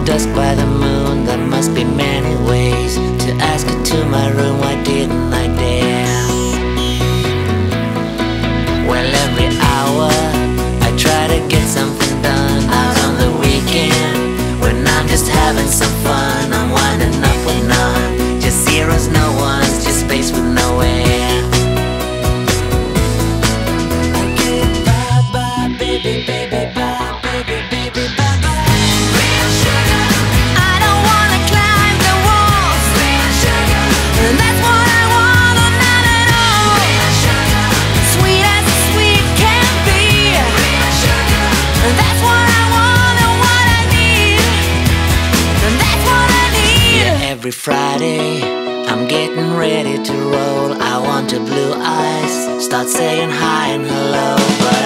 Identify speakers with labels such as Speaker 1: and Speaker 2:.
Speaker 1: dusk by the moon. There must be many ways to ask you to my room. Why didn't I dare? Well, every hour I try to get something done. Out on the weekend when I'm just having some fun, I'm winding up with none. Just zeros, no ones, just space with no air. I get bye bye, baby, baby, bye, baby, baby, bye bye. Real sugar,
Speaker 2: I don't wanna climb the walls.
Speaker 1: real sugar,
Speaker 2: And that's what I want, or not at all.
Speaker 1: real sugar,
Speaker 2: Sweet as sweet can be.
Speaker 1: real sugar.
Speaker 2: And that's what I want and what I need. And that's what I need.
Speaker 1: Yeah, every Friday I'm getting ready to roll. I want your blue eyes, start saying hi and hello, but